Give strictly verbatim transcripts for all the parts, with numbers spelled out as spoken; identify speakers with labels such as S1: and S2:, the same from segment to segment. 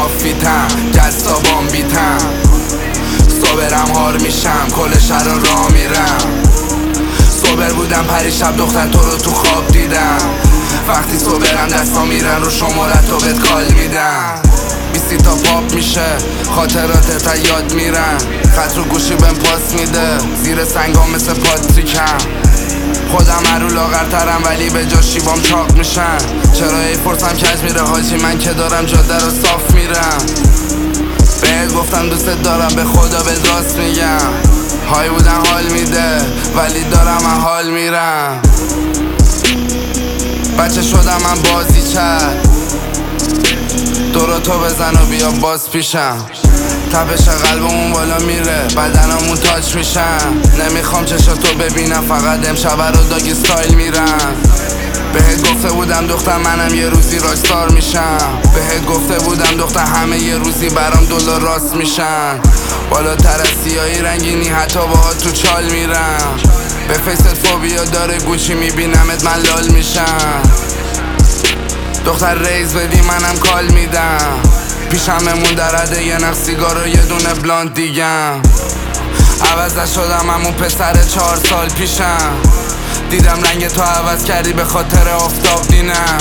S1: آفیتم جذابم بیتم صبرم هار میشم کل شهر را میرم صبر بودم پریشب دختر تو رو تو خواب دیدم وقتی صبرم دستا میرن رو شمارت رو بهت کال میدم بیستی تا پاپ میشه خاطرات تا یاد میرن خط رو گوشی بهم پاس میده زیر سنگام مثل پاتریکم خودم هر رو لاغرترم ولی به جا شیبام چاق میشن چرا ای فرسم کج میره حاجی من که دارم جاده رو صاف میرم بهت گفتم دوست دارم به خدا به راست میگم های بودن حال میده ولی دارم من حال میرم بچه شدم من بازی چد دورو تو بزن و بیا باز پیشم تپش قلبمون بالا میره بدنمون تاچ میشن نمیخوام چشاتو ببینم فقط امشب رو داگی ستایل میرم بهت گفته بودم دختر منم یه روزی راکستار میشم بهت گفته بودم دختر همه یه روزی برام دلار راست میشن بالاتر از سیاهی رنگینی حتی باهات تو چال میرم به فیست فوبیا داره گوچی میبینمت من لال میشم دختر ریز بدی منم کال میدم پیشممون درده یه نخ سیگار و یه دونه بلاند دیگم عوض نشدم همون پسر چهار سال پیشم دیدم رنگ تو عوض کردی به خاطر آفتاب دینم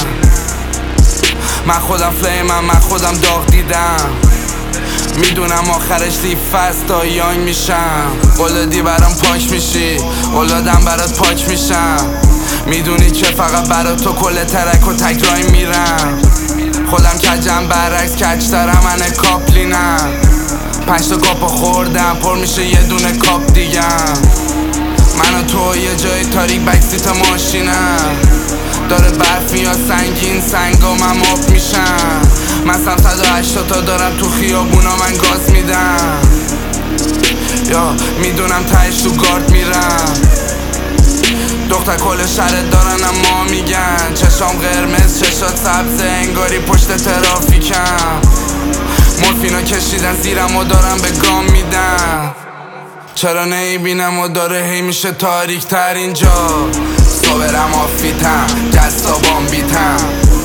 S1: من خودم فلیمم من خودم داغ دیدم میدونم آخرش لیف است تا یانگ میشم قلدی برام پاک میشی قلدم برات پاک میشم میدونی که فقط برات تو کل ترک و تکرای میرم خودم کجم برعکس کج دارم من کاپلینم پنج تا کاپو خوردم پر میشه یه دونه کاپ دیگم من و تو یه جای تاریک بکسیت ماشینم داره برف یا سنگین سنگامم آب میشم مثلا صد و هشتاد تا دارم تو خیابونا من گاز میدم یا میدونم تهش تو گارد میرم دختر کل شهرت دارن اما میگن چشام قرمز چشات سبز انگاری پشت ترافیکم مورفینا کشیدن زیرم و دارم به گام میدم چرا نیبینم و داره هی میشه تاریک تر اینجا صبرم آفیتم جذابم بیتم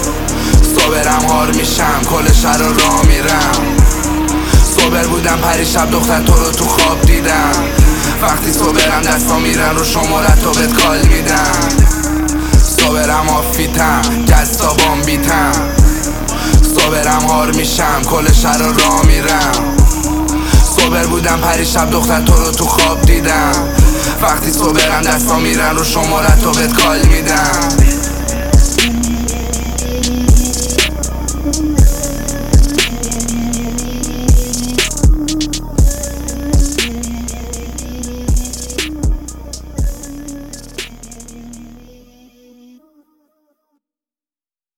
S1: صبرم هار میشم کل شهر را میرم صبر بودم پریشب دختر تو رو تو خواب دیدم وقتی صبرم دستا میرن رو شمارت رو بهت کال میدم صبرم آفیتم جذابم بیتم صبرم هار میشم کل شهر را میرم صبر بودم پریشب دختر تو رو تو خواب دیدم وقتی صبرم دستا میرن رو شمارت رو بهت کال میدم